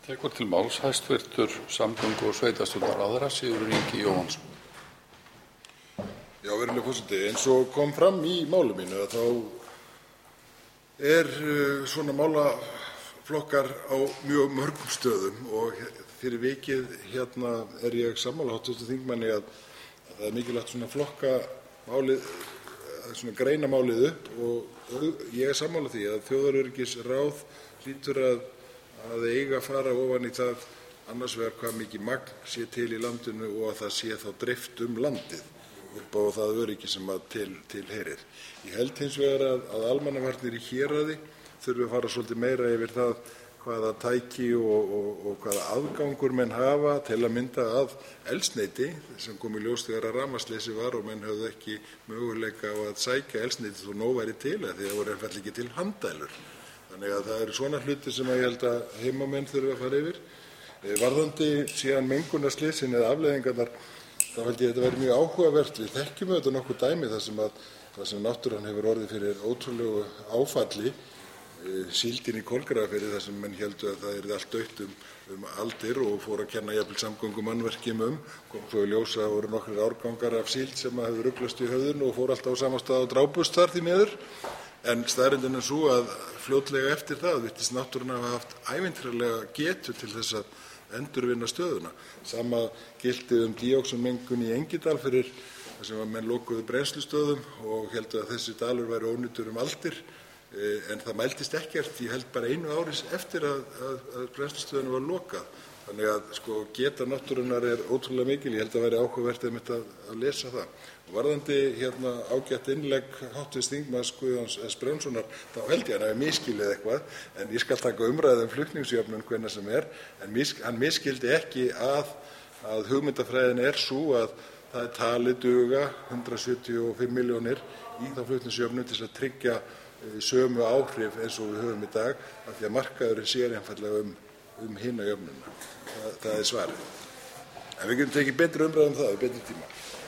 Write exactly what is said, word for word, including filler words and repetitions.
Tekur til máls hæstvirtur samgöngu- og sveitarstjórnarráðherra Sigurður Ingi Jóhannsson. Já, virðulegur forseti, eins og kom fram í máli mínu að þá er uh, svona málaflokkar á mjög mörgum stöðum og fyrir vikið hérna er ég sammála háttvirtum þingmanni að, að það er mikilvægt svona flokka málið, svona greina málið upp og ég er sammála því að þjóðaröryggisráð hlýtur að að eiga að fara ofan í það annars vegar hvað mikið magn sé til í landinu og að það sé þá dreift um landið upp á það öryggi sem að til, til heyrir. Ég held hins vegar að, að almannavarnir í héraði þurfi að fara svolítið meira yfir það hvaða tæki og, og, og hvaða aðgangur menn hafa til að mynda að eldsneyti sem kom í ljós þegar að rafmagnsleysi var og menn höfðu ekki möguleika á að sækja eldsneyti þó nóg væri til eða því það voru einfaldlega ekki til handælur. Þannig að það eru svona hluti sem ég held að heimamenn þurfi að fara yfir. Varðandi síðan mengunarslysin eða afleiðingarnar, þá held ég að þetta verði mjög áhugavert. Við þekkjum auðvitað nokkuð dæmi þar sem, að, þar sem náttúran hefur orðið fyrir ótrúlegu áfalli. Síldin í Kolgrafafirði þar sem menn héldu að það yrði allt dautt um, um aldir og fóru að kenna jafnvel samgöngumannvirkjum um. Kom svo í ljós að það voru nokkrir árgangar af síld sem hefur ruglast í höfðinu og fóru alltaf á sama stað og drápust þar því miður. En staðreyndin er sú að fljótlega eftir það virtist náttúran hafa haft ævintýralega getu til þess að endurvinna stöðuna. Sama gilti um díoxínmengun í Engidal fyrir þar sem að menn lokuðu brennslustöðum og héldu að þessi dalur væri ónýtur um aldir. En það mældist ekkert, ég held bara einu ári eftir að, að, að brennslustöðinu var lokað. Þannig að sko, geta náttúrunnar er ótrúlega mikil, ég held að væri áhugavert einmitt að, að lesa það. Og varðandi hérna ágætt innlegg háttvirts þingmanns Guðjóns S. Brjánssonar, þá held ég hann hafi misskilið eitthvað, en ég skal taka umræðu um flutningsjöfnun hvenær sem er, en mis, hann misskildi ekki að, að hugmyndafræðin er sú að það er talið duga hundrað sjötíu og fimm milljónir í þá flutningsjöfnun til að tryggja sömu áhrif eins og við höfum í dag af því að markaðurinn sér einfaldlega um, um hina jöfnuna. Það, það er svarið. En við getum tekið betri umræðu um það í betri tíma.